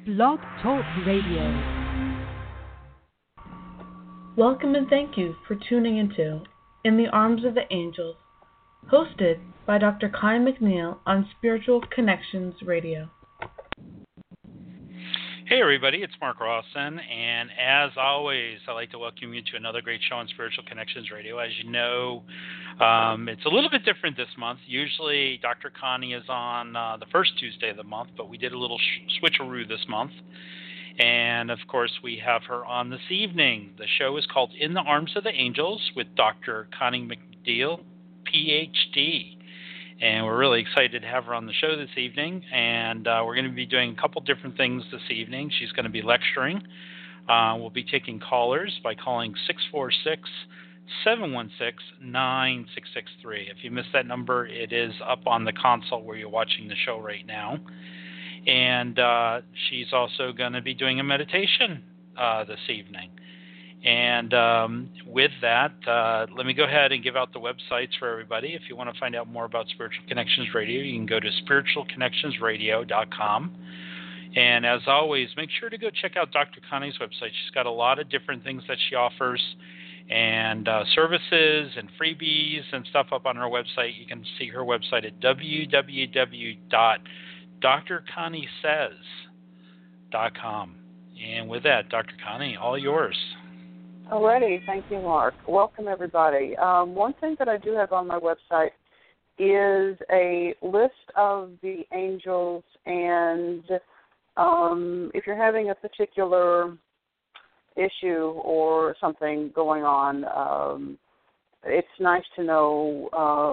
Blog Talk Radio. Welcome and thank you for tuning into In the Arms of the Angels, hosted by Dr. Connie McNeil on Spiritual Connections Radio. Hey everybody, it's Mark Rawson, and as always, I'd like to welcome you to another great show on Spiritual Connections Radio. As you know, it's a little bit different this month. Usually Dr. Connie is on the first Tuesday of the month, but we did a little switcheroo this month. And of course, we have her on this evening. The show is called In the Arms of the Angels with Dr. Connie McNeil, PhD. And we're really excited to have her on the show this evening. And we're going to be doing a couple different things this evening. She's going to be lecturing. We'll be taking callers by calling 646-716-9663. If you missed that number, it is up on the console where you're watching the show right now. And she's also going to be doing a meditation this evening. And with that, let me go ahead and give out the websites for everybody. If you want to find out more about Spiritual Connections Radio, you can go to spiritualconnectionsradio.com. And as always, make sure to go check out Dr. Connie's website. She's got a lot of different things that she offers, and services and freebies and stuff up on her website. You can see her website at www.drconniesays.com. And with that, Dr. Connie, all yours. Alrighty, thank you, Mark. Welcome, everybody. One thing that I do have on my website is a list of the angels, and if you're having a particular issue or something going on, it's nice to know,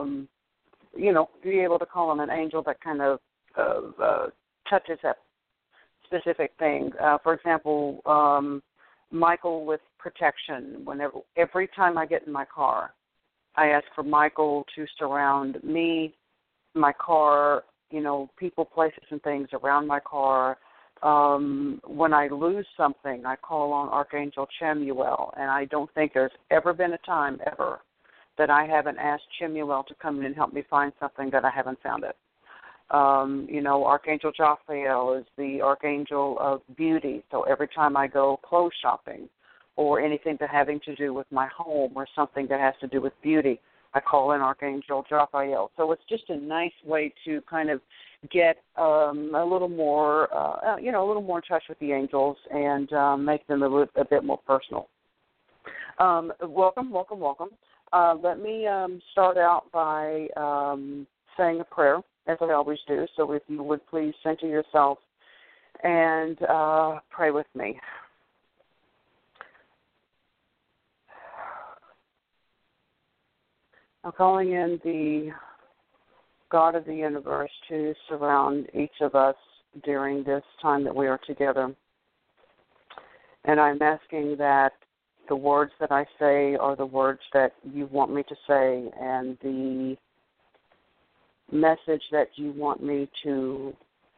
be able to call on an angel that kind of touches that specific thing. For example, Michael with protection. Every time I get in my car, I ask for Michael to surround me, my car, people, places, and things around my car. When I lose something, I call on Archangel Chamuel, and I don't think there's ever been a time ever that I haven't asked Chamuel to come in and help me find something that I haven't found it. Archangel Jophiel is the archangel of beauty. So every time I go clothes shopping or anything that having to do with my home or something that has to do with beauty, I call in Archangel Jophiel. So it's just a nice way to kind of get a little more, a little more in touch with the angels and make them a bit more personal. Welcome. Let me start out by saying a prayer, as I always do. So if you would please center yourself and pray with me. I'm calling in the God of the universe to surround each of us during this time that we are together. And I'm asking that the words that I say are the words that you want me to say, and the message that you want me to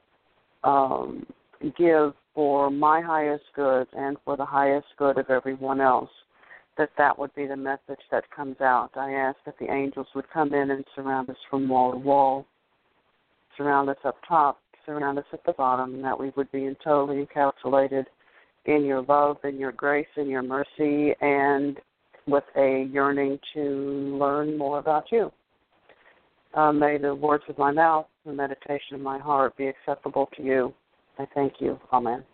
give for my highest good and for the highest good of everyone else, that would be the message that comes out. I ask that the angels would come in and surround us from wall to wall, surround us up top, surround us at the bottom, and that we would be totally encapsulated in your love and your grace and your mercy, and with a yearning to learn more about you. May the words of my mouth, the meditation of my heart be acceptable to you. I thank you. Amen.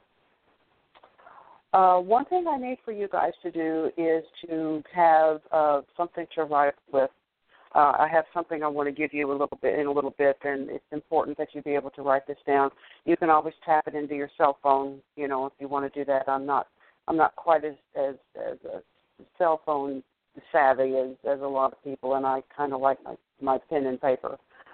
One thing I need for you guys to do is to have something to write with. I have something I want to give you in a little bit, and it's important that you be able to write this down. You can always tap it into your cell phone, if you want to do that. I'm not quite as a cell phone savvy as a lot of people, and I kind of like my pen and paper.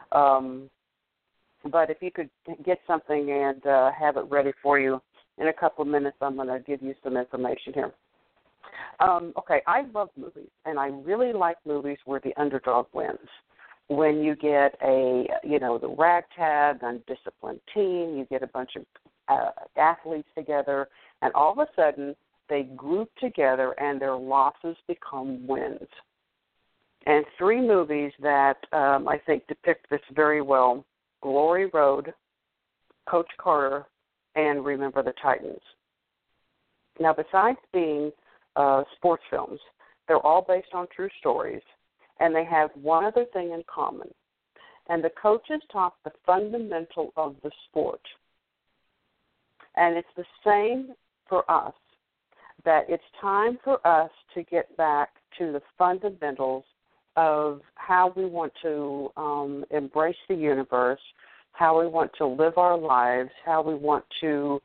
But if you could get something and have it ready for you in a couple of minutes, I'm going to give you some information here. Okay, I love movies, and I really like movies where the underdog wins. When you get the ragtag, undisciplined team, you get a bunch of athletes together, and all of a sudden they group together and their losses become wins. And three movies that I think depict this very well: Glory Road, Coach Carter, and Remember the Titans. Now, besides being sports films, they're all based on true stories, and they have one other thing in common. And the coaches taught the fundamental of the sport. And it's the same for us, that it's time for us to get back to the fundamentals of how we want to embrace the universe, how we want to live our lives, how we want to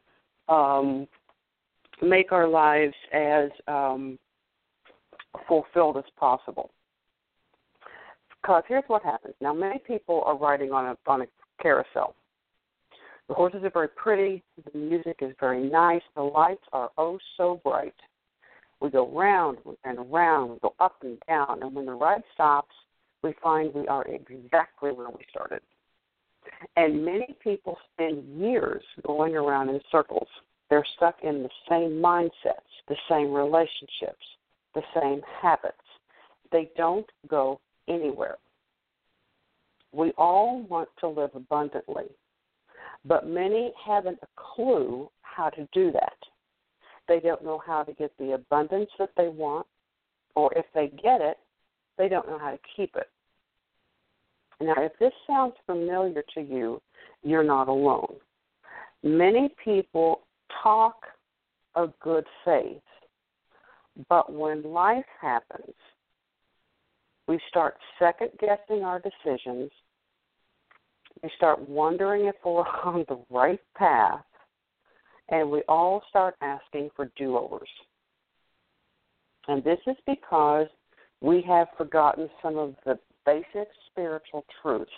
make our lives as fulfilled as possible. Because here's what happens. Now, many people are riding on a carousel. The horses are very pretty. The music is very nice. The lights are oh so bright. We go round and around. We go up and down. And when the ride stops, we find we are exactly where we started. And many people spend years going around in circles. They're stuck in the same mindsets, the same relationships, the same habits. They don't go anywhere. We all want to live abundantly, but many haven't a clue how to do that. They don't know how to get the abundance that they want, or if they get it, they don't know how to keep it. Now, if this sounds familiar to you, you're not alone. Many people talk a good faith, but when life happens, we start second-guessing our decisions. We start wondering if we're on the right path, and we all start asking for do-overs. And this is because we have forgotten some of the basic spiritual truths.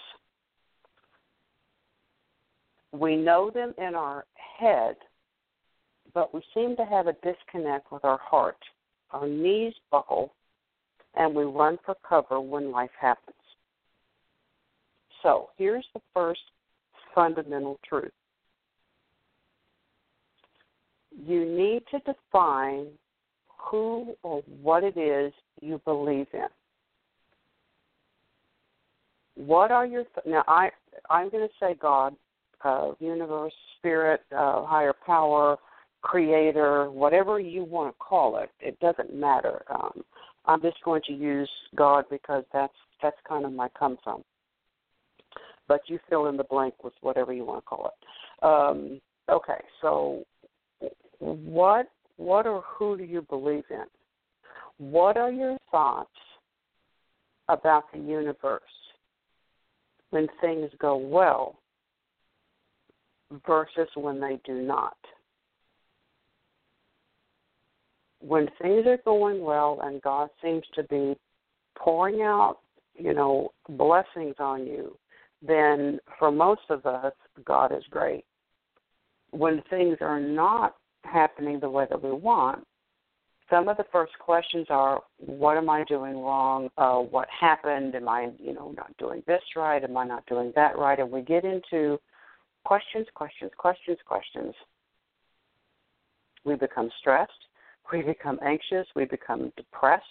We know them in our head, but we seem to have a disconnect with our heart. Our knees buckle, and we run for cover when life happens. So here's the first fundamental truth. You need to define who or what it is you believe in. What are your now? I'm going to say God, universe, spirit, higher power, creator, whatever you want to call it. It doesn't matter. I'm just going to use God because that's kind of my come from. But you fill in the blank with whatever you want to call it. Okay, so what or who do you believe in? What are your thoughts about the universe when things go well versus when they do not? When things are going well and God seems to be pouring out, blessings on you, then for most of us, God is great. When things are not happening the way that we want, some of the first questions are, what am I doing wrong? What happened? Am I, not doing this right? Am I not doing that right? And we get into questions. We become stressed. We become anxious. We become depressed.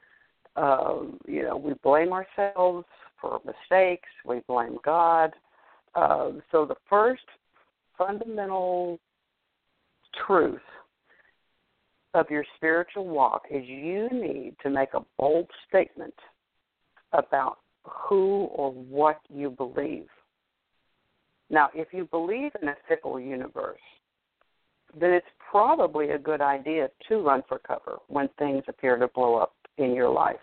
We blame ourselves for mistakes. We blame God. So the first fundamental truth of your spiritual walk is you need to make a bold statement about who or what you believe. Now, if you believe in a fickle universe, then it's probably a good idea to run for cover when things appear to blow up in your life.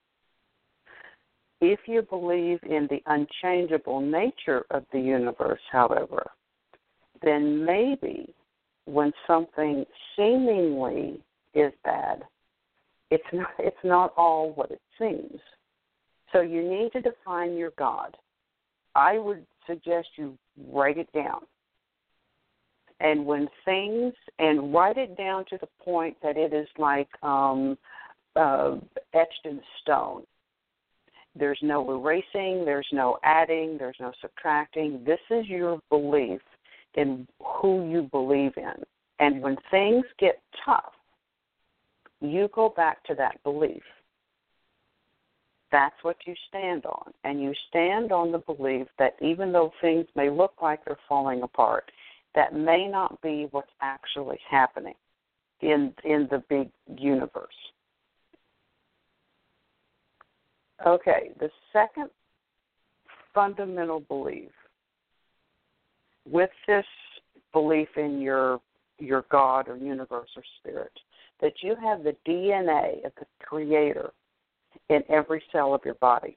If you believe in the unchangeable nature of the universe, however, then maybe when something seemingly is bad, it's not all what it seems. So you need to define your God. I would suggest you write it down. And and write it down to the point that it is like etched in stone. There's no erasing, there's no adding, there's no subtracting. This is your belief in who you believe in. And when things get tough, you go back to that belief. That's what you stand on. And you stand on the belief that even though things may look like they're falling apart, that may not be what's actually happening in the big universe. Okay, the second fundamental belief with this belief in your God or universe or spirit, that you have the DNA of the Creator in every cell of your body.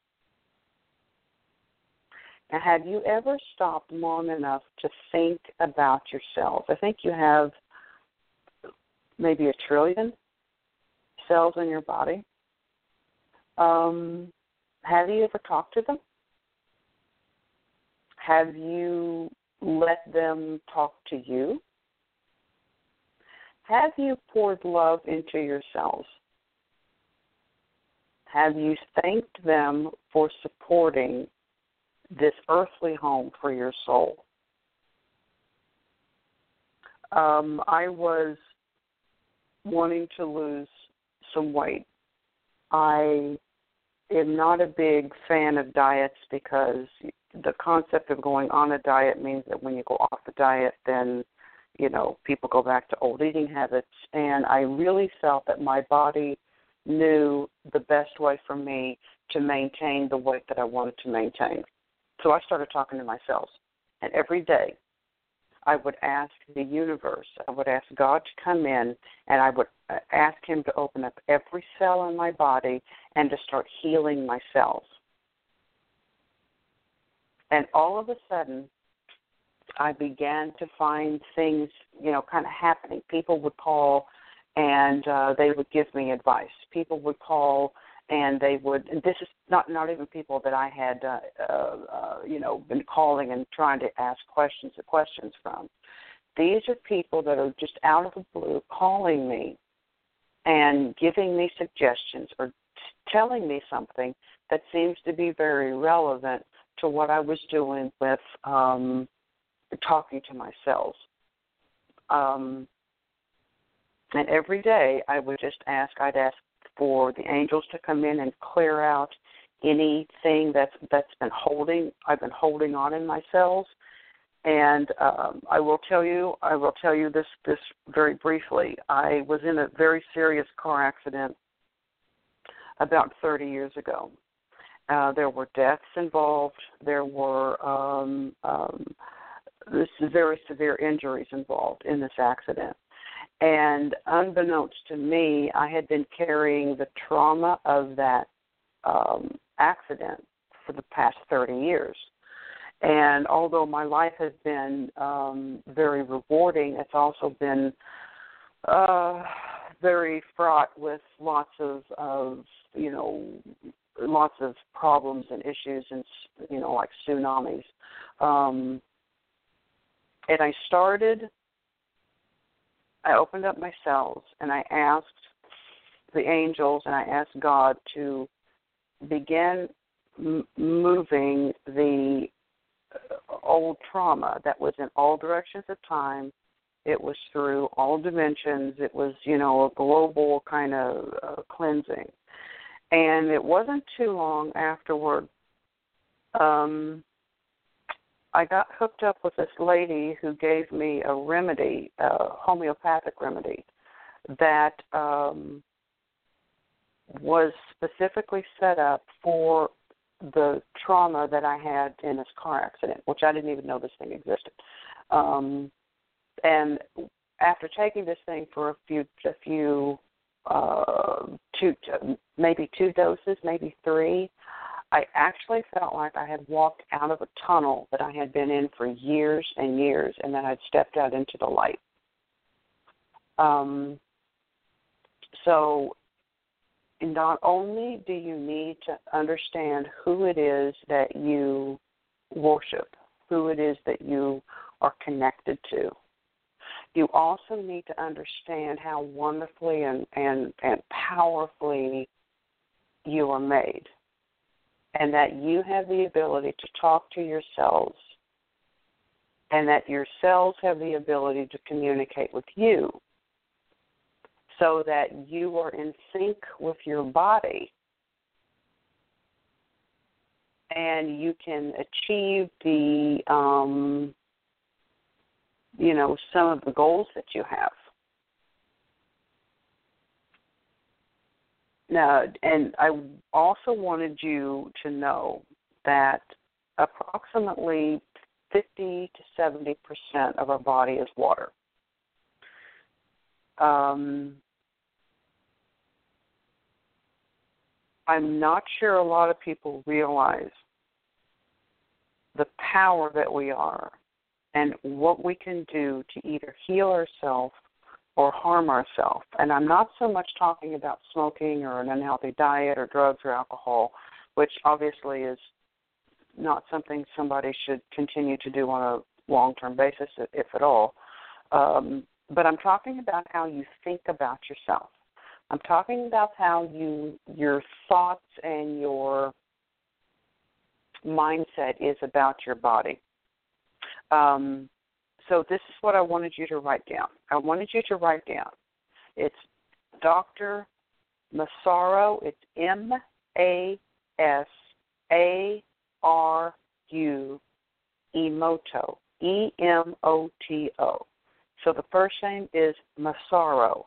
Now, have you ever stopped long enough to think about your cells? I think you have maybe 1 trillion cells in your body. Have you ever talked to them? Have you let them talk to you? Have you poured love into your cells? Have you thanked them for supporting this earthly home for your soul? I was wanting to lose some weight. I am not a big fan of diets because the concept of going on a diet means that when you go off the diet, then, people go back to old eating habits. And I really felt that my body knew the best way for me to maintain the weight that I wanted to maintain. So I started talking to my cells. And every day I would ask the universe, I would ask God to come in, and I would ask him to open up every cell in my body and to start healing my cells. And all of a sudden, I began to find things, kind of happening. People would call and they would give me advice. People would call and they would, and this is not even people that I had, been calling and trying to ask questions from. These are people that are just out of the blue calling me and giving me suggestions or telling me something that seems to be very relevant to what I was doing with talking to my cells. And every day I'd ask for the angels to come in and clear out anything that's been I've been holding on in my cells. And I will tell you this very briefly. I was in a very serious car accident about 30 years ago. There were deaths involved. There were very severe injuries involved in this accident. And unbeknownst to me, I had been carrying the trauma of that accident for the past 30 years. And although my life has been very rewarding, it's also been very fraught with lots of problems and issues and, like tsunamis. And I opened up my cells and I asked the angels and I asked God to begin moving the old trauma that was in all directions of time. It was through all dimensions. It was, a global kind of cleansing. And it wasn't too long afterward, I got hooked up with this lady who gave me a remedy, a homeopathic remedy, that was specifically set up for the trauma that I had in this car accident, which I didn't even know this thing existed. And after taking this thing for maybe 2 doses, maybe 3, I actually felt like I had walked out of a tunnel that I had been in for years and years, and then I'd stepped out into the light. So not only do you need to understand who it is that you worship, who it is that you are connected to, you also need to understand how wonderfully and powerfully you are made, and that you have the ability to talk to your cells, and that your cells have the ability to communicate with you, so that you are in sync with your body and you can achieve the some of the goals that you have. Now, and I also wanted you to know that approximately 50 to 70% of our body is water. I'm not sure a lot of people realize the power that we are and what we can do to either heal ourselves or harm ourselves. And I'm not so much talking about smoking or an unhealthy diet or drugs or alcohol, which obviously is not something somebody should continue to do on a long-term basis, if at all. But I'm talking about how you think about yourself. I'm talking about how your thoughts and your mindset is about your body. So this is what I wanted you to write down. I wanted you to write down. It's Dr. Masaru. It's Masaru Emoto, Emoto. So the first name is Masaru,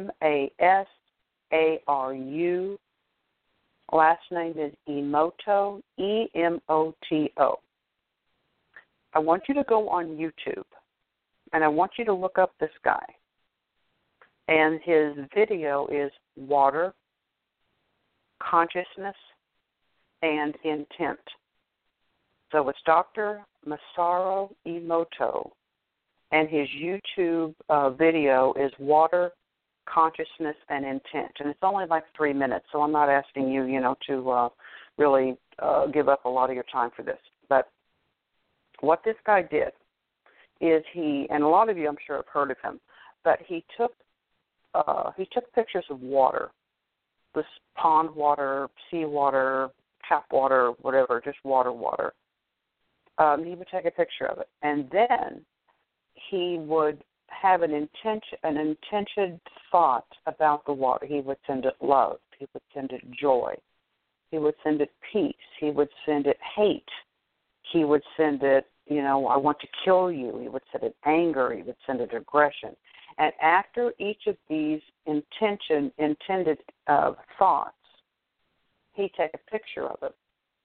Masaru. Last name is Emoto, Emoto. I want you to go on YouTube, and I want you to look up this guy. And his video is Water, Consciousness, and Intent. So it's Dr. Masaru Emoto, and his YouTube video is Water, Consciousness, and Intent. And it's only like 3 minutes, so I'm not asking you, to really give up a lot of your time for this. But what this guy did is and a lot of you I'm sure have heard of him, but he took pictures of water, this pond water, sea water, tap water, whatever, just water. He would take a picture of it, and then he would have an intention thought about the water. He would send it love. He would send it joy. He would send it peace. He would send it hate. He would send it, I want to kill you. He would send it anger. He would send it aggression. And after each of these intended thoughts, he'd take a picture of it.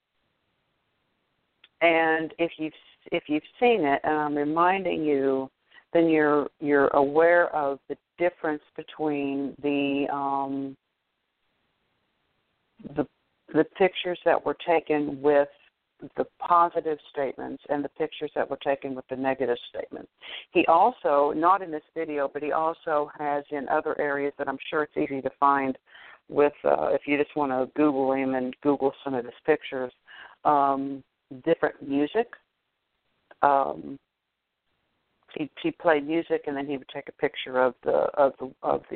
And if you've seen it, and I'm reminding you, then you're aware of the difference between the pictures that were taken with the positive statements and the pictures that were taken with the negative statements. He also, not in this video, but he also has in other areas that I'm sure it's easy to find with, if you just want to Google him and Google some of his pictures, different music. He played music, and then he would take a picture of the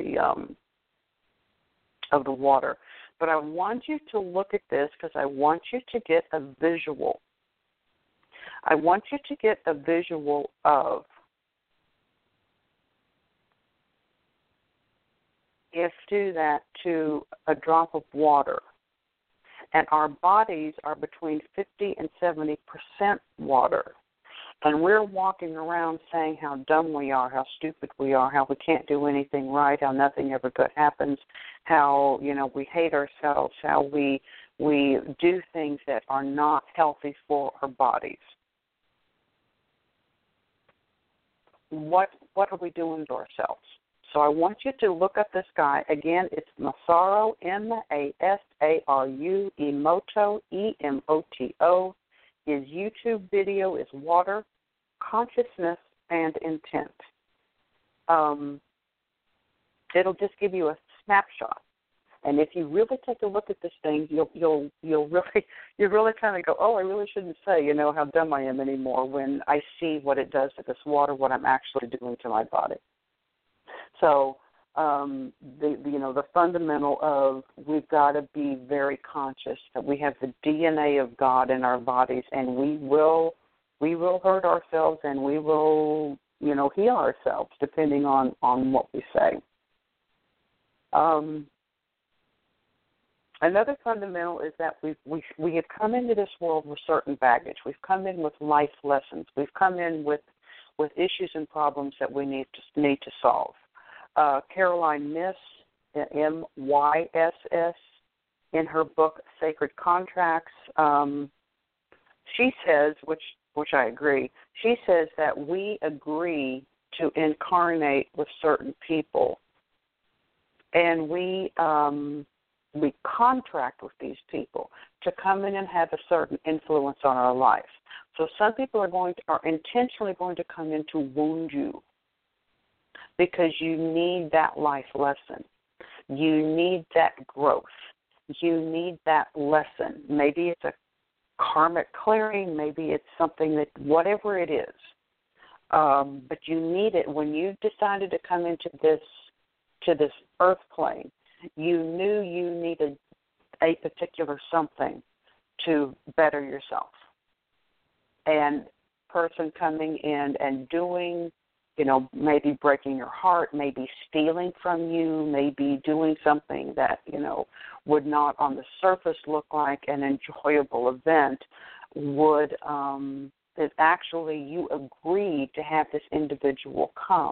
water. But I want you to look at this because I want you to get a visual. I want you to get a visual of if do that to a drop of water. And our bodies are between 50 and 70% water. And we're walking around saying how dumb we are, how stupid we are, how we can't do anything right, how nothing ever good happens, how, we hate ourselves, how we do things that are not healthy for our bodies. What are we doing to ourselves? So I want you to look up this guy. Again, it's Masaru, Masaru, Emoto, Emoto. His YouTube video is Water, Consciousness, and Intent. It'll just give you a snapshot, and if you really take a look at this thing, you'll really kind of go, oh, I really shouldn't say, how dumb I am anymore when I see what it does to this water, what I'm actually doing to my body. So the fundamental of we've got to be very conscious that we have the DNA of God in our bodies, and we will hurt ourselves, and we will heal ourselves depending on what we say. Another fundamental is that we have come into this world with certain baggage. We've come in with life lessons. We've come in with with issues and problems that we need to solve. Caroline Myss, MYSS, in her book Sacred Contracts, she says, which I agree, she says that we agree to incarnate with certain people, and we contract with these people to come in and have a certain influence on our life. So some people are intentionally going to come in to wound you because you need that life lesson. You need that growth. You need that lesson. Maybe it's a karmic clearing. Maybe it's something that, whatever it is. But you need it. When you decided to come into this earth plane, you knew you needed a particular something to better yourself. And person coming in and doing, maybe breaking your heart, maybe stealing from you, maybe doing something that, would not on the surface look like an enjoyable event, would is actually you agreed to have this individual come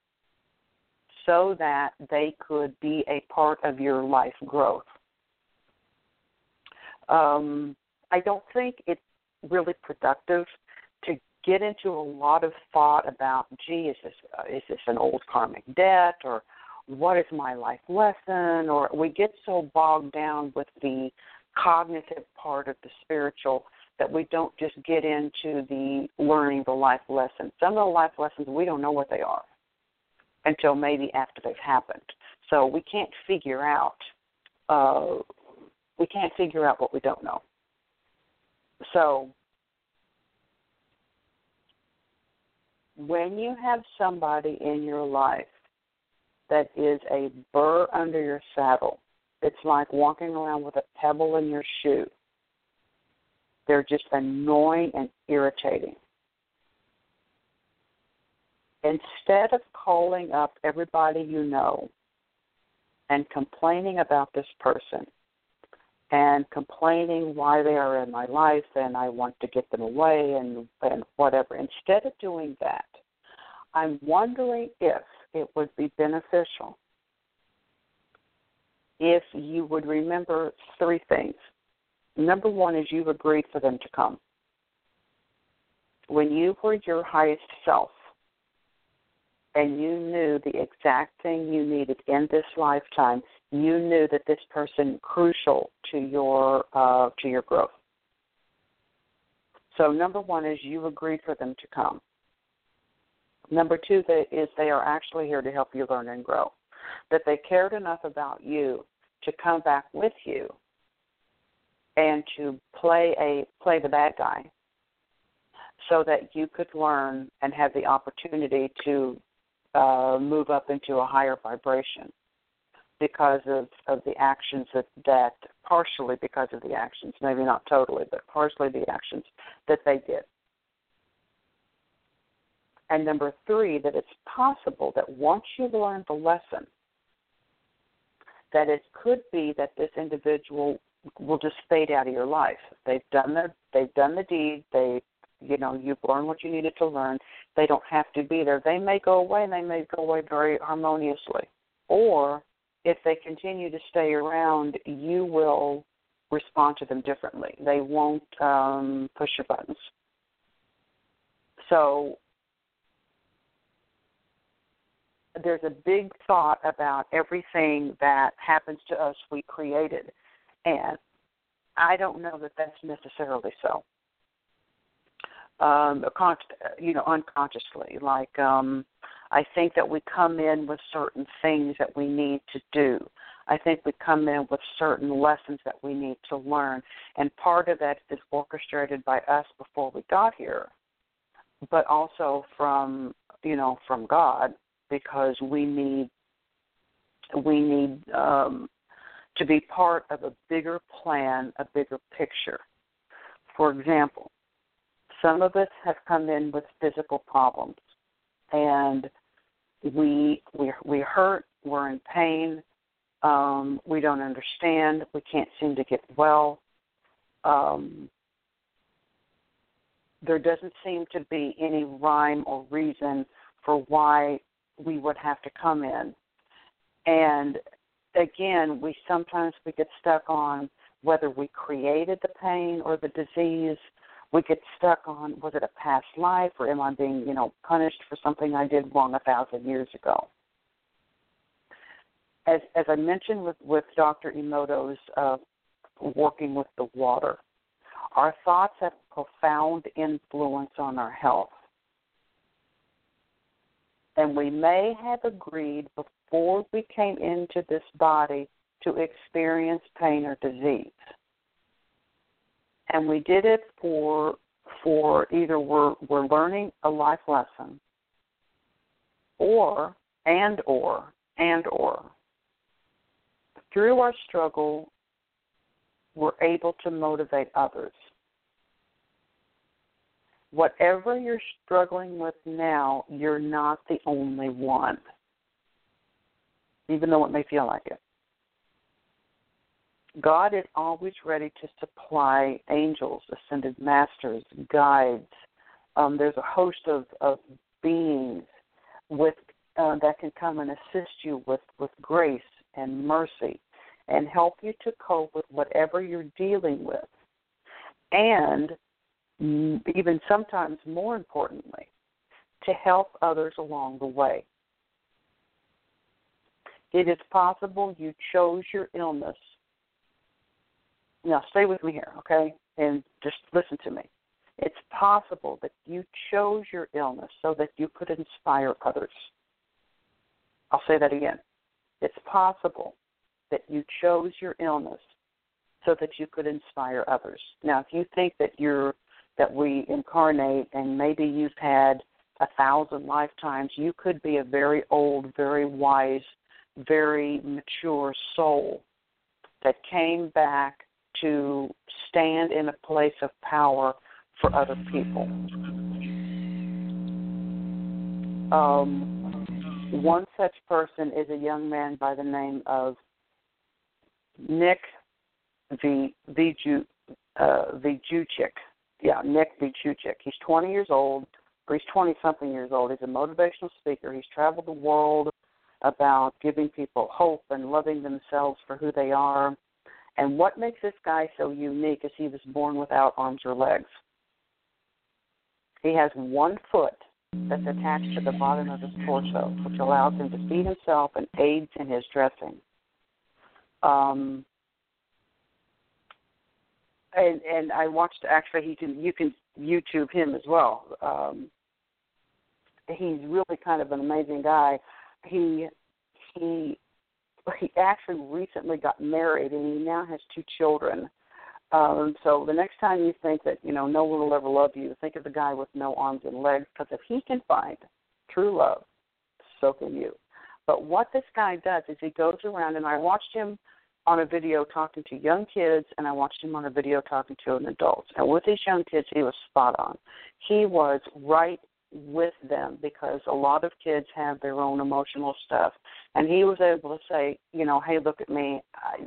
so that they could be a part of your life growth. I don't think it's really productive to get into a lot of thought about, is this an old karmic debt, or what is my life lesson, or we get so bogged down with the cognitive part of the spiritual that we don't just get into the learning the life lessons. Some of the life lessons, we don't know what they are until maybe after they've happened. So we can't figure out what we don't know. So when you have somebody in your life that is a burr under your saddle, it's like walking around with a pebble in your shoe. They're just annoying and irritating. Instead of calling up everybody you know and complaining about this person and complaining why they are in my life and I want to get them away and whatever, instead of doing that, I'm wondering if it would be beneficial if you would remember three things. Number one is you've agreed for them to come. When you were your highest self and you knew the exact thing you needed in this lifetime, you knew that this person is crucial to your growth. So number one is you agreed for them to come. Number two is they are actually here to help you learn and grow, that they cared enough about you to come back with you and to play the bad guy so that you could learn and have the opportunity to move up into a higher vibration because of the actions that partially because of the actions, maybe not totally, but partially the actions that they did. And number three, that it's possible that once you've learned the lesson, that it could be that this individual will just fade out of your life. They've done the deed. You've learned what you needed to learn. They don't have to be there. They may go away, and they may go away very harmoniously. Or if they continue to stay around, you will respond to them differently. They won't push your buttons. So there's a big thought about everything that happens to us we created. And I don't know that that's necessarily so. Unconsciously. Like, I think that we come in with certain things that we need to do. I think we come in with certain lessons that we need to learn. And part of that is orchestrated by us before we got here, but also from God, because we need to be part of a bigger plan, a bigger picture. For example, some of us have come in with physical problems, and we hurt, we're in pain, we don't understand, we can't seem to get well. there doesn't seem to be any rhyme or reason for why we would have to come in. And again, sometimes we get stuck on whether we created the pain or the disease. We get stuck on, was it a past life, or am I being, punished for something I did wrong 1,000 years ago? As I mentioned with Dr. Emoto's working with the water, our thoughts have profound influence on our health. And we may have agreed before we came into this body to experience pain or disease. And we did it for either we're learning a life lesson or through our struggle, we're able to motivate others. Whatever you're struggling with now, you're not the only one, even though it may feel like it. God is always ready to supply angels, ascended masters, guides. There's a host of beings that can come and assist you with grace and mercy and help you to cope with whatever you're dealing with. And even sometimes more importantly, to help others along the way. It is possible you chose your illness. Now, stay with me here, okay? And just listen to me. It's possible that you chose your illness so that you could inspire others. I'll say that again. It's possible that you chose your illness so that you could inspire others. Now, if you think that we incarnate and maybe you've had 1,000 lifetimes, you could be a very old, very wise, very mature soul that came back to stand in a place of power for other people. One such person is a young man by the name of Nick Vujicic. Yeah, Nick Vujicic. He's 20 years old, or he's 20-something years old. He's a motivational speaker. He's traveled the world about giving people hope and loving themselves for who they are. And what makes this guy so unique is he was born without arms or legs. He has one foot that's attached to the bottom of his torso, which allows him to feed himself and aids in his dressing. And I watched, actually, you can YouTube him as well. He's really kind of an amazing guy. He actually recently got married, and he now has 2 children. So the next time you think that, no one will ever love you, think of the guy with no arms and legs, because if he can find true love, so can you. But what this guy does is he goes around, and I watched him on a video talking to young kids, and I watched him on a video talking to an adult. And with these young kids, he was spot on. He was right with them because a lot of kids have their own emotional stuff. And he was able to say, hey, look at me.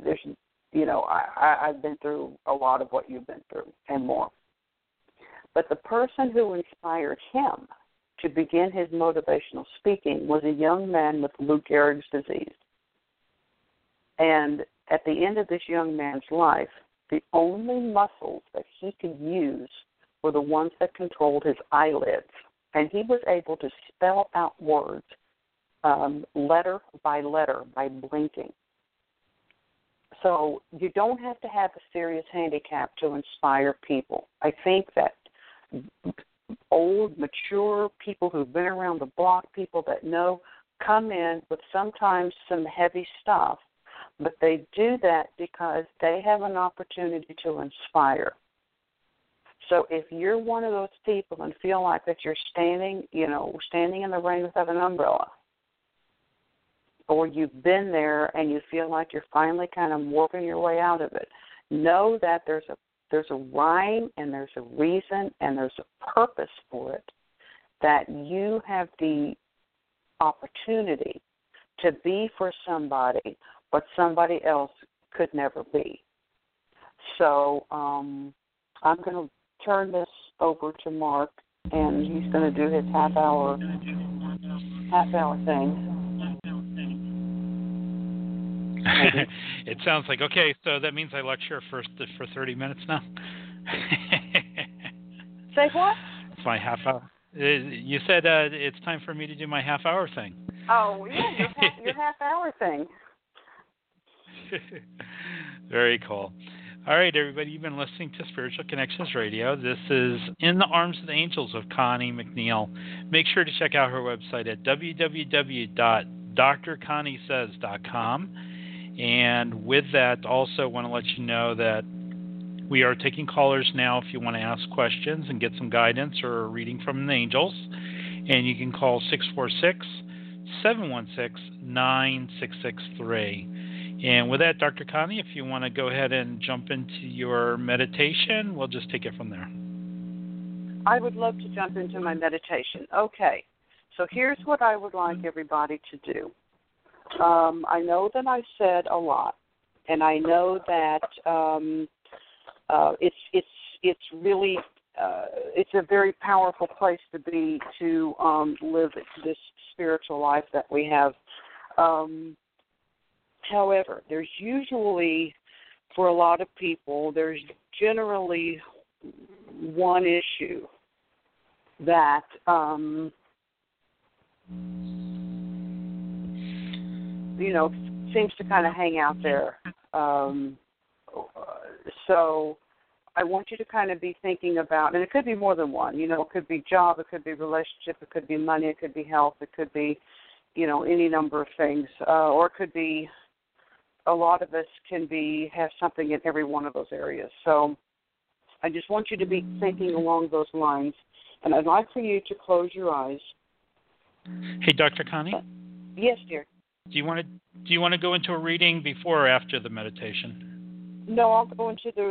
I've been through a lot of what you've been through and more. But the person who inspired him to begin his motivational speaking was a young man with Lou Gehrig's disease. And at the end of this young man's life, the only muscles that he could use were the ones that controlled his eyelids. And he was able to spell out words letter by blinking. So you don't have to have a serious handicap to inspire people. I think that old, mature people who've been around the block, people that know, come in with sometimes some heavy stuff, but they do that because they have an opportunity to inspire. So if you're one of those people and feel like that you're standing in the rain without an umbrella, or you've been there and you feel like you're finally kind of working your way out of it, know that there's a rhyme and there's a reason and there's a purpose for it, that you have the opportunity to be for somebody what somebody else could never be. So I'm going to turn this over to Mark, and he's going to do his half hour thing. It sounds like, okay, so that means I lecture for 30 minutes now? Say what? It's my half hour. You said it's time for me to do my half hour thing. Oh, yeah, your half hour thing. Very cool. All right, everybody, you've been listening to Spiritual Connections Radio. This is In the Arms of the Angels of Connie McNeil. Make sure to check out her website at www.drconniesays.com. And with that, also want to let you know that we are taking callers now if you want to ask questions and get some guidance or a reading from the angels. And you can call 646-716-9663. And with that, Dr. Connie, if you want to go ahead and jump into your meditation, we'll just take it from there. I would love to jump into my meditation. Okay, so here's what I would like everybody to do. I know that I said a lot, and I know that it's really it's a very powerful place to be to live this spiritual life that we have. However, there's usually, for a lot of people, there's generally one issue that seems to kind of hang out there. So I want you to kind of be thinking about, and it could be more than one. It could be job, it could be relationship, it could be money, it could be health, it could be, any number of things, or it could be. A lot of us have something in every one of those areas. So I just want you to be thinking along those lines, and I'd like for you to close your eyes. Hey, Dr. Connie? Yes, dear. Do you want to go into a reading before or after the meditation? No, I'll go into the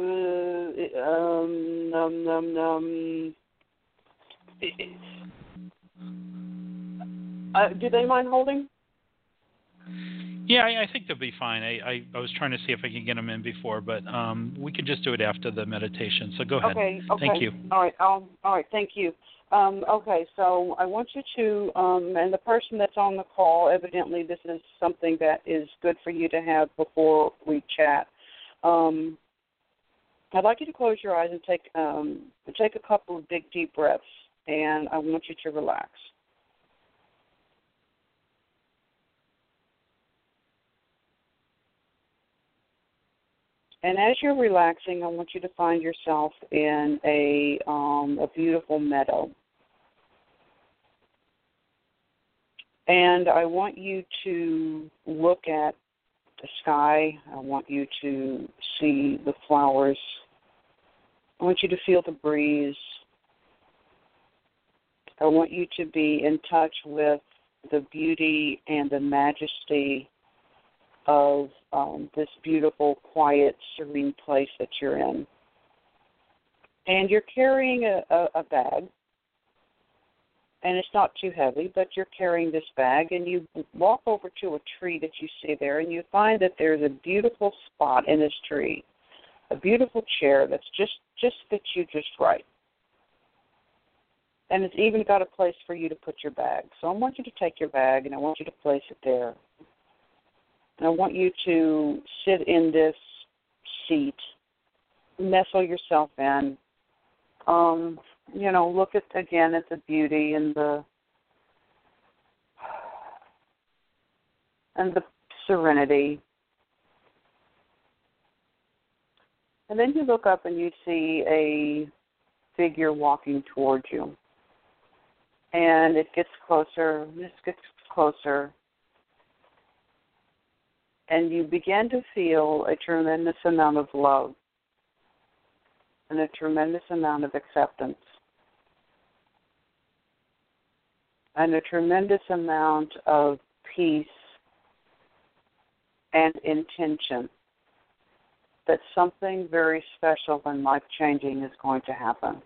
do they mind holding? Yeah, I think they'll be fine. I was trying to see if I can get them in before, but we could just do it after the meditation. So go ahead. Okay. Thank you. All right. Thank you. Okay, so I want you to, and the person that's on the call, evidently this is something that is good for you to have before we chat. I'd like you to close your eyes and take a couple of big, deep breaths, and I want you to relax. And as you're relaxing, I want you to find yourself in a beautiful meadow. And I want you to look at the sky. I want you to see the flowers. I want you to feel the breeze. I want you to be in touch with the beauty and the majesty of this beautiful, quiet, serene place that you're in. And you're carrying a bag, and it's not too heavy, but you're carrying this bag, and you walk over to a tree that you see there, and you find that there's a beautiful spot in this tree, a beautiful chair that's just fits you just right. And it's even got a place for you to put your bag. So I want you to take your bag, and I want you to place it there. And I want you to sit in this seat, nestle yourself in, look at the beauty and the serenity. And then you look up and you see a figure walking towards you. And it gets closer, and you begin to feel a tremendous amount of love and a tremendous amount of acceptance and a tremendous amount of peace and intention that something very special and life-changing is going to happen.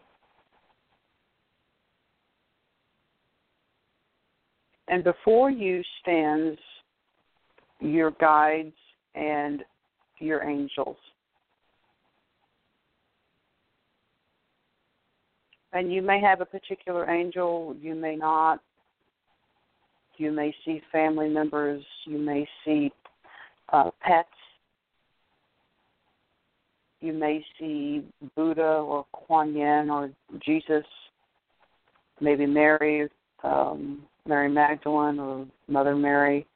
And before you stands your guides and your angels. And you may have a particular angel, you may not. You may see family members, you may see pets, you may see Buddha or Kuan Yin or Jesus, maybe Mary, Mary Magdalene or Mother Mary.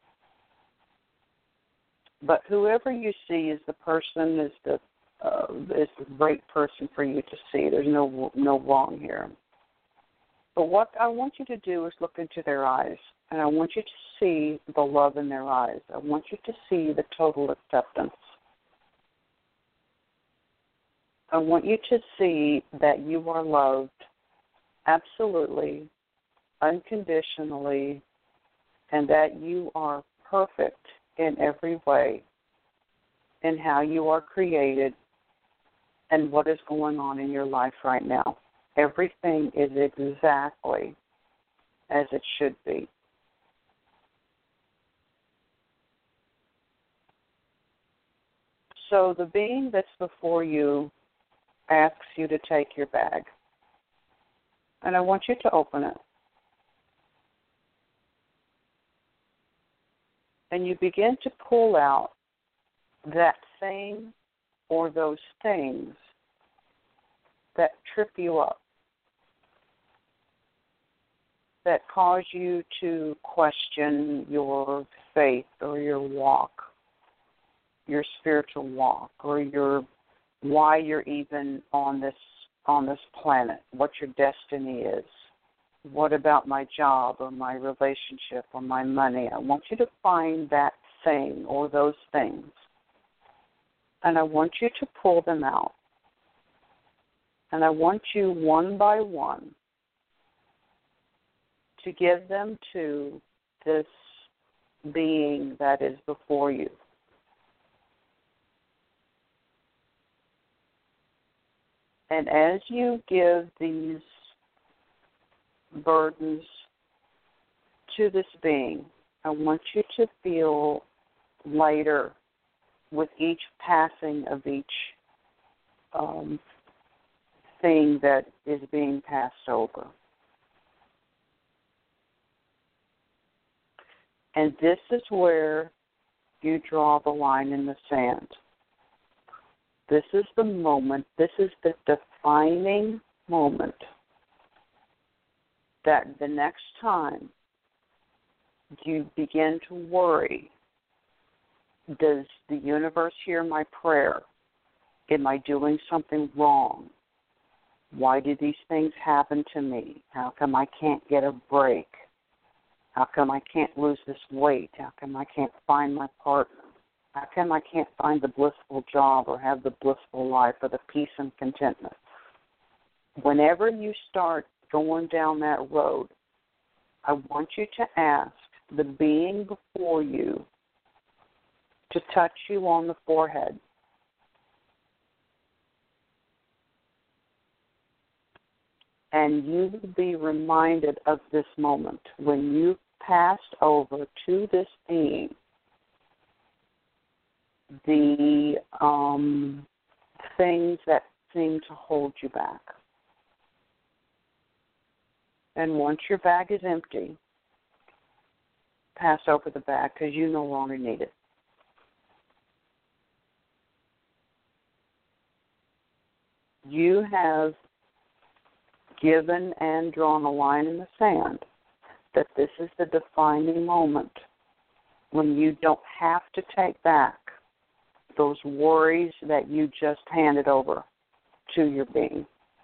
But whoever you see is the person, is the great person for you to see. There's no wrong here. But what I want you to do is look into their eyes, and I want you to see the love in their eyes. I want you to see the total acceptance. I want you to see that you are loved absolutely, unconditionally, and that you are perfect in every way in how you are created and what is going on in your life right now. Everything is exactly as it should be. So the being that's before you asks you to take your bag. And I want you to open it. And you begin to pull out that thing or those things that trip you up, that cause you to question your faith or your walk, your spiritual walk, or why you're even on this planet, what your destiny is. What about my job or my relationship or my money? I want you to find that thing or those things, and I want you to pull them out. And I want you one by one to give them to this being that is before you. And as you give these burdens to this being, I want you to feel lighter with each passing of each thing that is being passed over. And this is where you draw the line in the sand. This is the moment, this is the defining moment that the next time you begin to worry, does the universe hear my prayer? Am I doing something wrong? Why do these things happen to me? How come I can't get a break? How come I can't lose this weight? How come I can't find my partner? How come I can't find the blissful job or have the blissful life or the peace and contentment? Whenever you start going down that road, I want you to ask the being before you to touch you on the forehead. And you will be reminded of this moment when you passed over to this being the things that seem to hold you back. And once your bag is empty, pass over the bag because you no longer need it. You have given and drawn a line in the sand that this is the defining moment when you don't have to take back those worries that you just handed over to your being.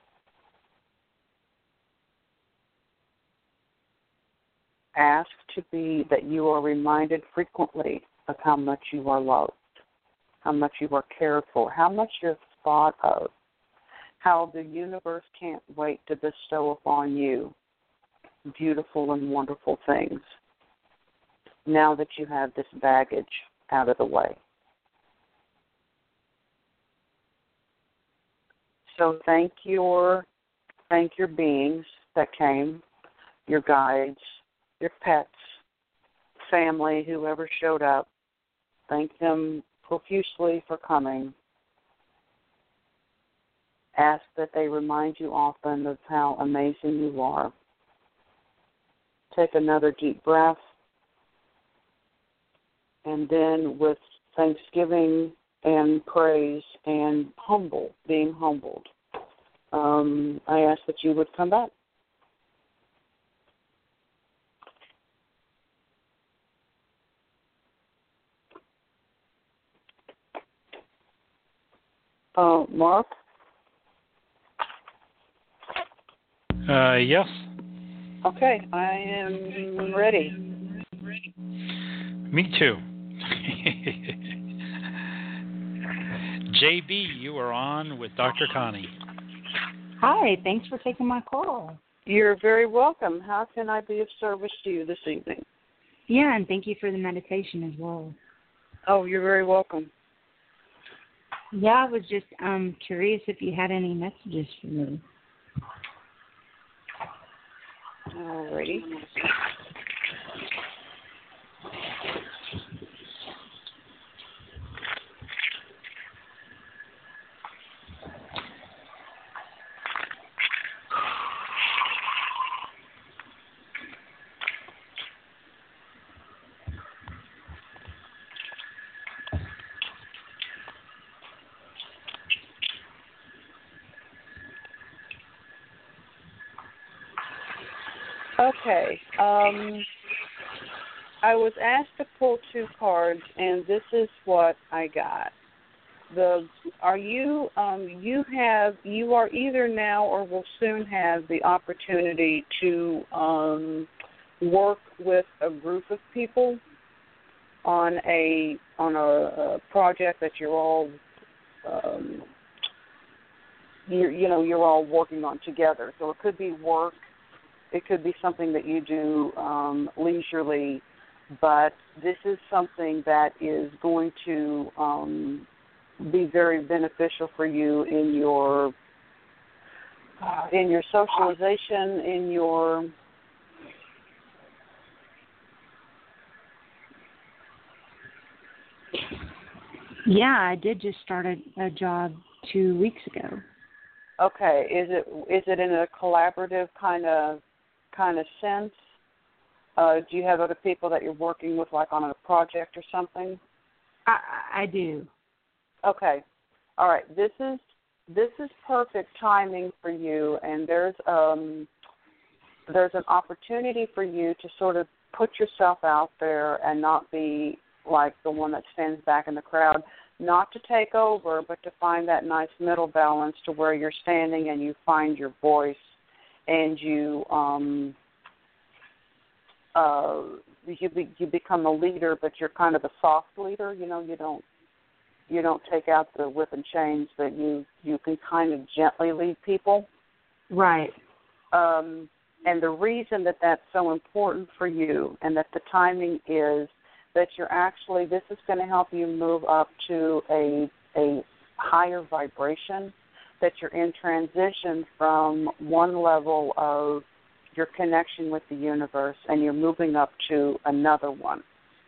Ask to be that you are reminded frequently of how much you are loved, how much you are cared for, how much you're thought of, how the universe can't wait to bestow upon you beautiful and wonderful things now that you have this baggage out of the way. So thank your beings that came, your guides, your pets, family, whoever showed up. Thank them profusely for coming. Ask that they remind you often of how amazing you are. Take another deep breath. And then with thanksgiving and praise and being humbled, I ask that you would come back. Mark? Yes. Okay, I am ready. Me too. JB, you are on with Dr. Connie. Hi, thanks for taking my call. You're very welcome. How can I be of service to you this evening? Yeah, and thank you for the meditation as well. Oh, you're very welcome. Yeah, I was just curious if you had any messages for me. Alrighty. Okay. I was asked to pull 2 cards, and this is what I got. You are either now or will soon have the opportunity to work with a group of people on a project that you're all you're all working on together. So it could be work. It could be something that you do leisurely, but this is something that is going to be very beneficial for you in your socialization, in your Yeah, I did just start a job 2 weeks ago. Okay, is it in a collaborative kind of sense? Do you have other people that you're working with, like on a project or something? I do. Okay, all right. This is perfect timing for you, and there's an opportunity for you to sort of put yourself out there and not be like the one that stands back in the crowd. Not to take over, but to find that nice middle balance to where you're standing and you find your voice, and you become a leader, but you're kind of a soft leader. You don't take out the whip and chains, but you can kind of gently lead people. Right. And the reason that that's so important for you, and that the timing is that this is going to help you move up to a higher vibration, that you're in transition from one level of your connection with the universe and you're moving up to another one.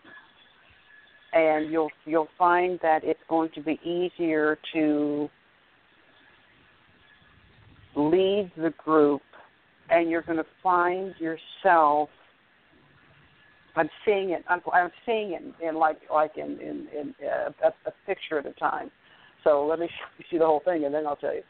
And you'll find that it's going to be easier to lead the group, and you're going to find yourself. I'm seeing it in like in a picture at a time. So let me see the whole thing, and then I'll tell you.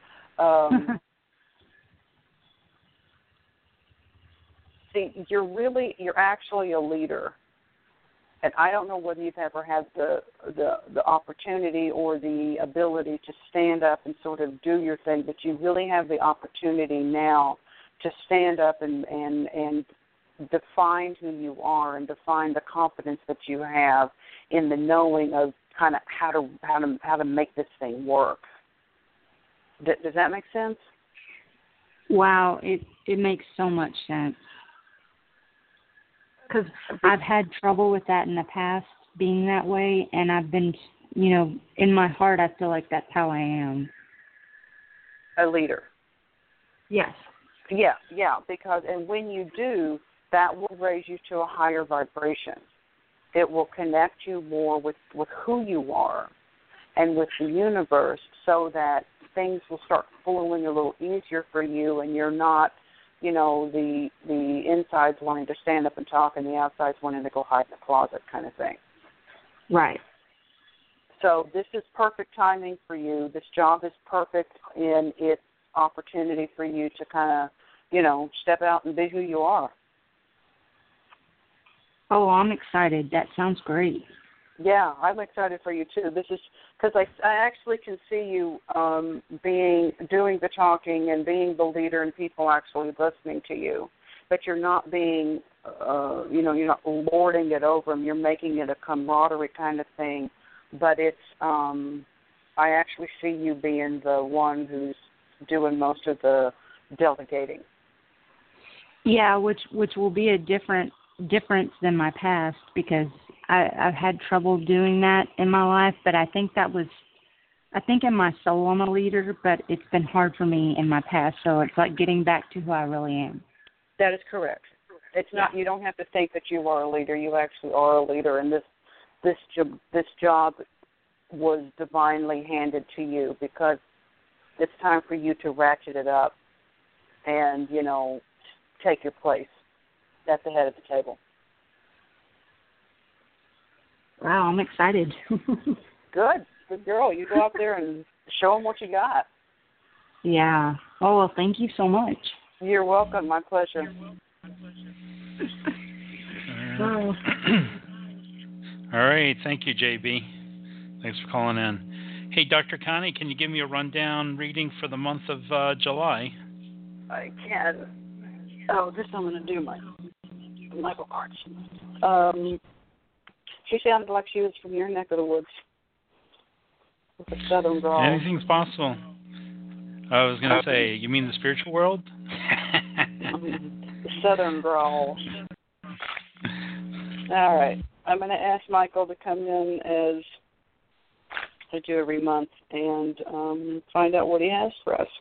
See, you're actually a leader, and I don't know whether you've ever had the opportunity or the ability to stand up and sort of do your thing, but you really have the opportunity now to stand up and define who you are and define the confidence that you have in the knowing of kind of how to make this thing work. Does that make sense? Wow, it makes so much sense. Because I've had trouble with that in the past, being that way, and I've been, in my heart, I feel like that's how I am. A leader. Yes. Yeah, because, and when you do, that will raise you to a higher vibration. It will connect you more with who you are and with the universe, so that things will start flowing a little easier for you, and you're not, the insides wanting to stand up and talk and the outsides wanting to go hide in the closet kind of thing. Right. So this is perfect timing for you. This job is perfect in its opportunity for you to kind of, step out and be who you are. Oh, I'm excited. That sounds great. Yeah, I'm excited for you too. This is because I actually can see you doing the talking and being the leader and people actually listening to you. But you're not being, you're not lording it over them. You're making it a camaraderie kind of thing. But it's, I actually see you being the one who's doing most of the delegating. Yeah, which will be a difference than my past, because I've had trouble doing that in my life. But I think in my soul I'm a leader, but it's been hard for me in my past. So it's like getting back to who I really am. That is correct. It's not. You don't have to think that you are a leader. You actually are a leader, and this job was divinely handed to you because it's time for you to ratchet it up and, take your place at the head of the table. Wow, I'm excited. Good girl. You go out there and show them what you got. Yeah. Oh, well, thank you so much. You're welcome. My pleasure. All right. Thank you, JB. Thanks for calling in. Hey, Dr. Connie, can you give me a rundown reading for the month of July? I can. Oh, this I'm going to do my Michael cards. She sounded like she was from your neck of the woods with a southern drawl. Anything's possible. I was going to say, you mean the spiritual world? The southern drawl. All right. I'm going to ask Michael to come in as I do every month and find out what he has for us.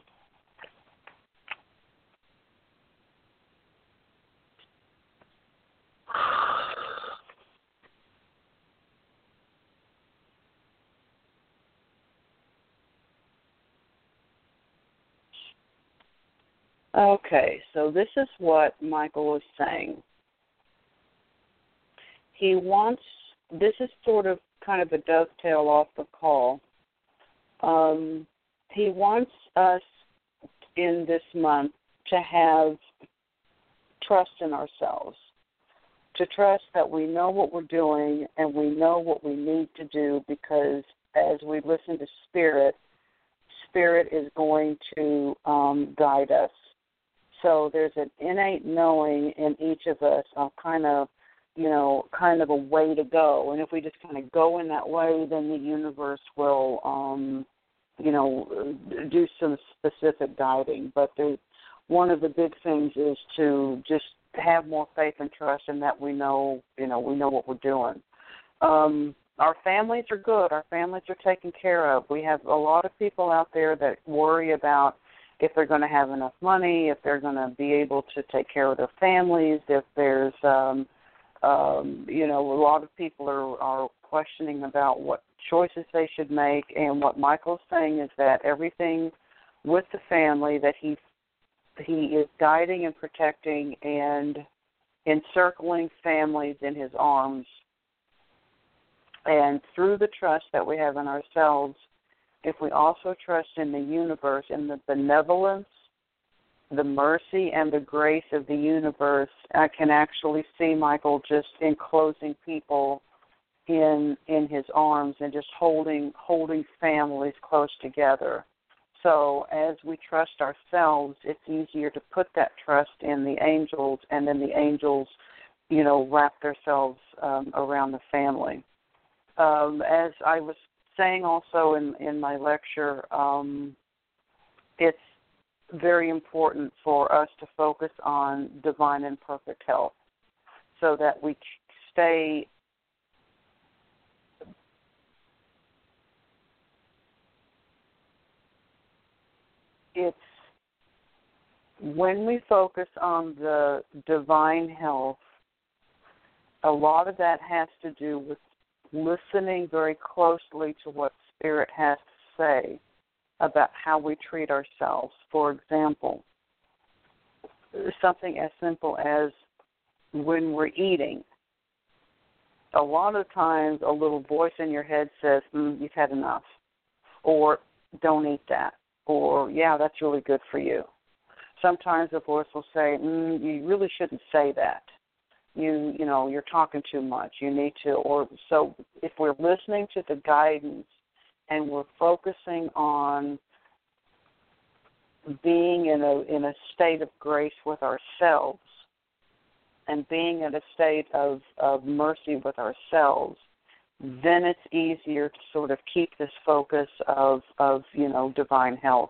Okay, so this is what Michael was saying. This is sort of kind of a dovetail off the call. He wants us in this month to have trust in ourselves, to trust that we know what we're doing and we know what we need to do, because as we listen to Spirit is going to guide us. So there's an innate knowing in each of us of kind of a way to go. And if we just kind of go in that way, then the universe will, do some specific guiding. But one of the big things is to just have more faith and trust in that we know what we're doing. Our families are good. Our families are taken care of. We have a lot of people out there that worry about if they're going to have enough money, if they're going to be able to take care of their families, if there's, a lot of people are questioning about what choices they should make. And what Michael's saying is that everything with the family that he is guiding and protecting and encircling families in his arms. And through the trust that we have in ourselves, if we also trust in the universe, in the benevolence, the mercy, and the grace of the universe, I can actually see Michael just enclosing people in his arms and just holding families close together. So as we trust ourselves, it's easier to put that trust in the angels, and then the angels, wrap themselves around the family. As I was saying also in my lecture, it's very important for us to focus on divine and perfect health so that we stay when we focus on the divine health, a lot of that has to do with listening very closely to what Spirit has to say about how we treat ourselves. For example, something as simple as when we're eating. A lot of times a little voice in your head says, you've had enough, or don't eat that, or yeah, that's really good for you. Sometimes the voice will say, you really shouldn't say that. You know, you're talking too much. You need to, or so if we're listening to the guidance and we're focusing on being in a state of grace with ourselves and being in a state of mercy with ourselves, then it's easier to sort of keep this focus of divine health.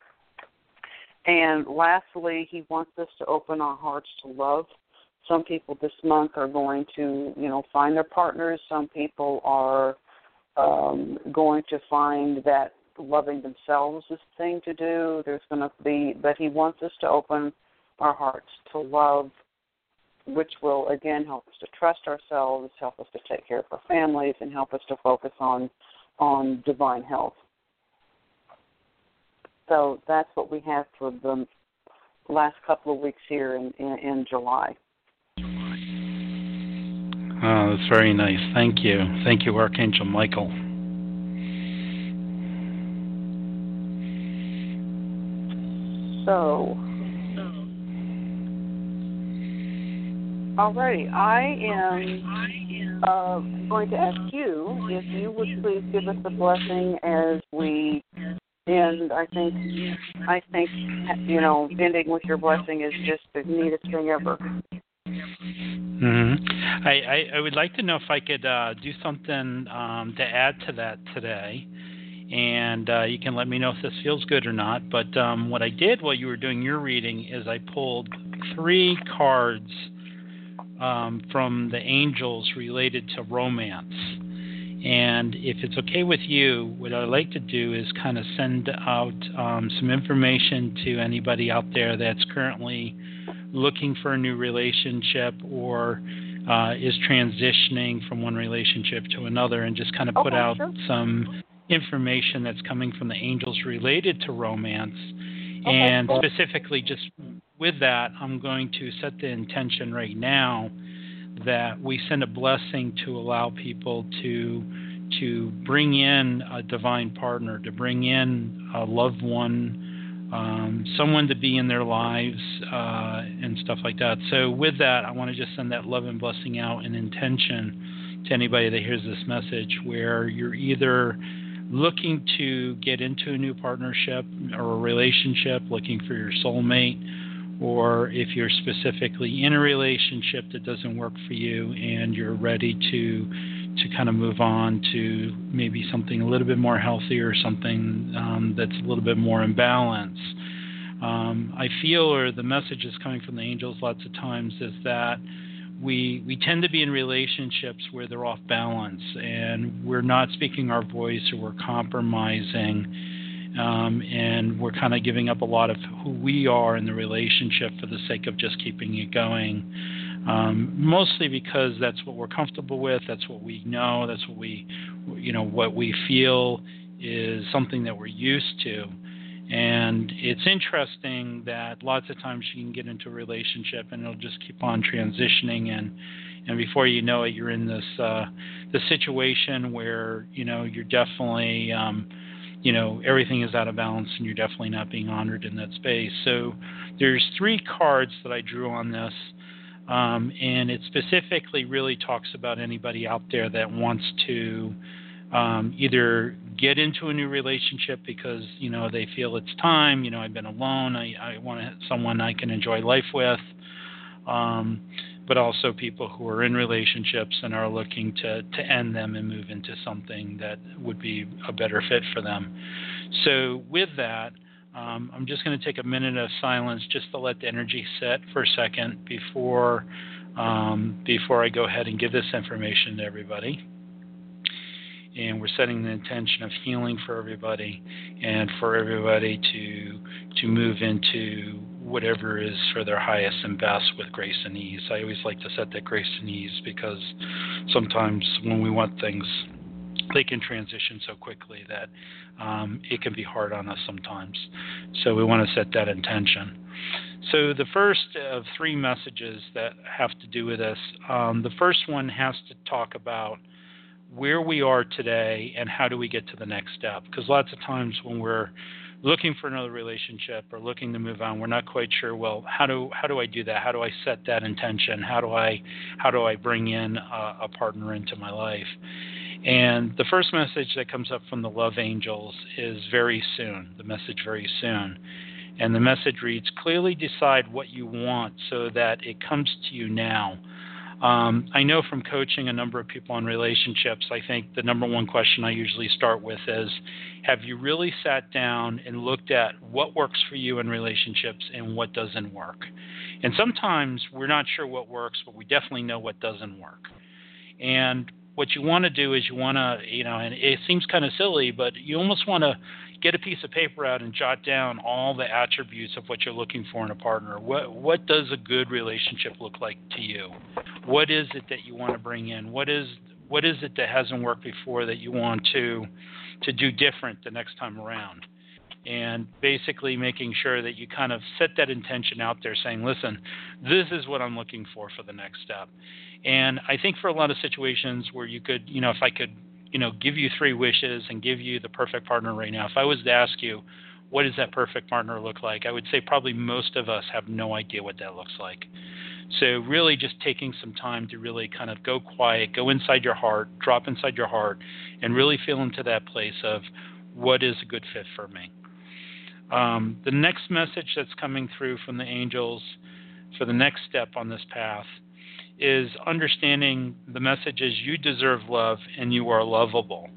And lastly, he wants us to open our hearts to love. Some people this month are going to, find their partners. Some people are going to find that loving themselves is the thing to do. But he wants us to open our hearts to love, which will, again, help us to trust ourselves, help us to take care of our families, and help us to focus on divine health. So that's what we have for the last couple of weeks here in July. Oh, that's very nice. Thank you. Thank you, Archangel Michael. So, alrighty, I am going to ask you if you would please give us a blessing as we end. I think ending with your blessing is just the neatest thing ever. Mm-hmm. I would like to know if I could do something to add to that today, and you can let me know if this feels good or not. But what I did while you were doing your reading is I pulled 3 cards from the angels related to romance. And if it's okay with you, what I'd like to do is kind of send out some information to anybody out there that's currently looking for a new relationship or is transitioning from one relationship to another, and just kind of put out some information that's coming from the angels related to romance. And specifically just with that, I'm going to set the intention right now that we send a blessing to allow people to bring in a divine partner, to bring in a loved one, someone to be in their lives, and stuff like that. So with that, I want to just send that love and blessing out in intention to anybody that hears this message, where you're either looking to get into a new partnership or a relationship, looking for your soulmate, or if you're specifically in a relationship that doesn't work for you and you're ready to kind of move on to maybe something a little bit more healthy or something that's a little bit more in balance. I feel, or the message is coming from the angels lots of times, is that we tend to be in relationships where they're off balance and we're not speaking our voice, or we're compromising, and we're kind of giving up a lot of who we are in the relationship for the sake of just keeping it going. Mostly because that's what we're comfortable with, that's what we know, that's what we feel is something that we're used to. And it's interesting that lots of times you can get into a relationship and it'll just keep on transitioning, and before you know it, you're in this situation where you're definitely everything is out of balance and you're definitely not being honored in that space. So there's 3 cards that I drew on this. And it specifically really talks about anybody out there that wants to either get into a new relationship because, they feel it's time, I've been alone, I want someone I can enjoy life with, but also people who are in relationships and are looking to end them and move into something that would be a better fit for them. So with that, I'm just going to take a minute of silence just to let the energy set for a second before I go ahead and give this information to everybody. And we're setting the intention of healing for everybody and for everybody to move into whatever is for their highest and best with grace and ease. I always like to set that grace and ease because sometimes when we want things they can transition so quickly that it can be hard on us sometimes. So we want to set that intention. So the first of three messages that have to do with this, the first one has to talk about where we are today and how do we get to the next step. Because lots of times when we're looking for another relationship or looking to move on, we're not quite sure, well, how do I do that? How do I set that intention? How do I bring in a partner into my life? And the first message that comes up from the Love Angels is very soon, the message very soon. And the message reads, clearly decide what you want so that it comes to you now. I know from coaching a number of people on relationships, I think the number one question I usually start with is, have you really sat down and looked at what works for you in relationships and what doesn't work? And sometimes we're not sure what works, but we definitely know what doesn't work. And what you want to do is you want to, and it seems kind of silly, but you almost want to get a piece of paper out and jot down all the attributes of what you're looking for in a partner. What does a good relationship look like to you? What is it that you want to bring in? What is it that hasn't worked before that you want to do different the next time around? And basically making sure that you kind of set that intention out there saying, listen, this is what I'm looking for the next step. And I think for a lot of situations where you could, if I could, give you three wishes and give you the perfect partner right now, if I was to ask you, what does that perfect partner look like? I would say probably most of us have no idea what that looks like. So really just taking some time to really kind of go quiet, go inside your heart, drop inside your heart, and really feel into that place of what is a good fit for me. The next message that's coming through from the angels for the next step on this path is understanding the message is you deserve love and you are lovable.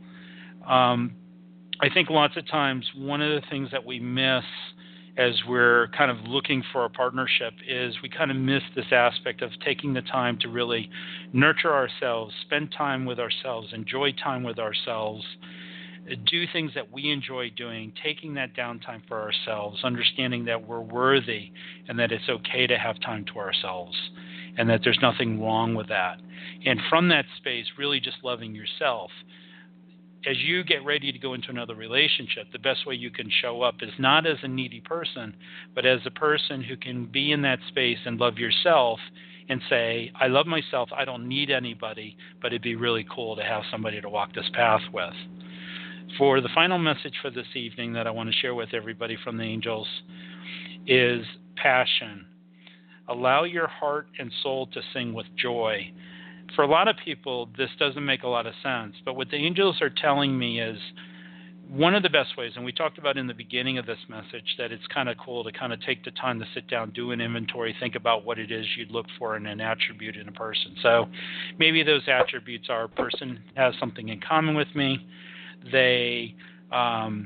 I think lots of times one of the things that we miss as we're kind of looking for a partnership is we kind of miss this aspect of taking the time to really nurture ourselves, spend time with ourselves, enjoy time with ourselves, do things that we enjoy doing, taking that downtime for ourselves, understanding that we're worthy and that it's okay to have time to ourselves and that there's nothing wrong with that. And from that space, really just loving yourself. As you get ready to go into another relationship, the best way you can show up is not as a needy person, but as a person who can be in that space and love yourself and say, I love myself, I don't need anybody, but it'd be really cool to have somebody to walk this path with. For the final message for this evening that I want to share with everybody from the angels is passion. Allow your heart and soul to sing with joy. For a lot of people, this doesn't make a lot of sense, but what the angels are telling me is one of the best ways, and we talked about in the beginning of this message, that it's kind of cool to kind of take the time to sit down, do an inventory, think about what it is you'd look for in an attribute in a person. So maybe those attributes are a person has something in common with me, they honor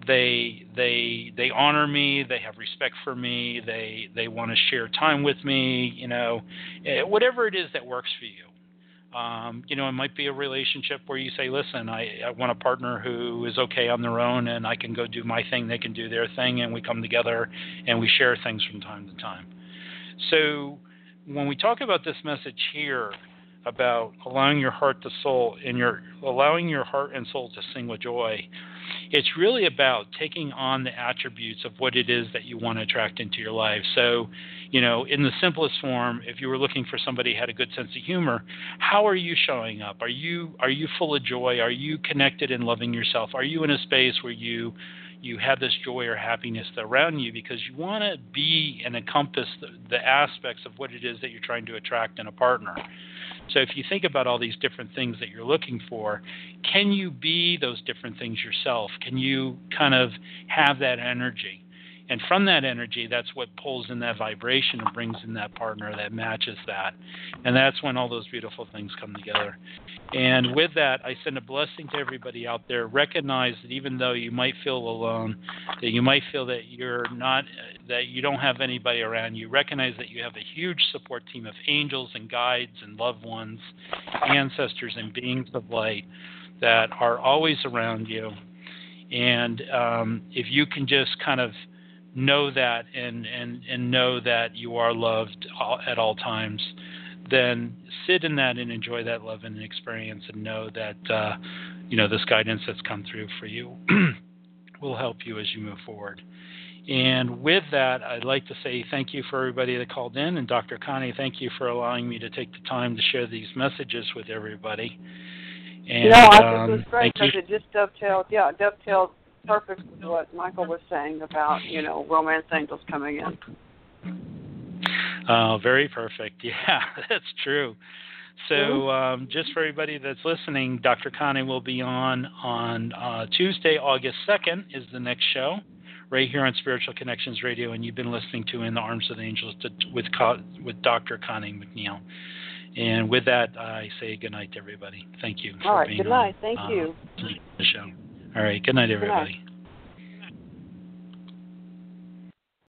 me, they have respect for me, they want to share time with me, whatever it is that works for you. It might be a relationship where you say, listen, I want a partner who is okay on their own and I can go do my thing, they can do their thing, and we come together and we share things from time to time. So when we talk about this message here about allowing your heart to soul and allowing your heart and soul to sing with joy, it's really about taking on the attributes of what it is that you want to attract into your life. So, in the simplest form, if you were looking for somebody who had a good sense of humor, how are you showing up? Are you full of joy? Are you connected and loving yourself? Are you in a space where you have this joy or happiness around you because you want to be and encompass the aspects of what it is that you're trying to attract in a partner? So if you think about all these different things that you're looking for, can you be those different things yourself? Can you kind of have that energy? And from that energy, that's what pulls in that vibration and brings in that partner that matches that. And that's when all those beautiful things come together. And with that, I send a blessing to everybody out there. Recognize that even though you might feel alone, that you might feel that that you don't have anybody around you, recognize that you have a huge support team of angels and guides and loved ones, ancestors and beings of light that are always around you. And if you can just kind of know that and know that you are loved at all times, then sit in that and enjoy that love and experience, and know that this guidance that's come through for you will help you as you move forward. And with that, I'd like to say thank you for everybody that called in, and Dr. Connie, thank you for allowing me to take the time to share these messages with everybody. And, I think it was great because it just dovetailed perfect with what Michael was saying about, romance angels coming in. Oh, very perfect. Yeah, that's true. So just for everybody that's listening, Dr. Connie will be on Tuesday, August 2nd is the next show, right here on Spiritual Connections Radio, and you've been listening to In the Arms of the Angels with Dr. Connie McNeil. And with that, I say good night to everybody. Thank you for being on. All right, good night. Thank you. The show. All right, good night, everybody. Good night.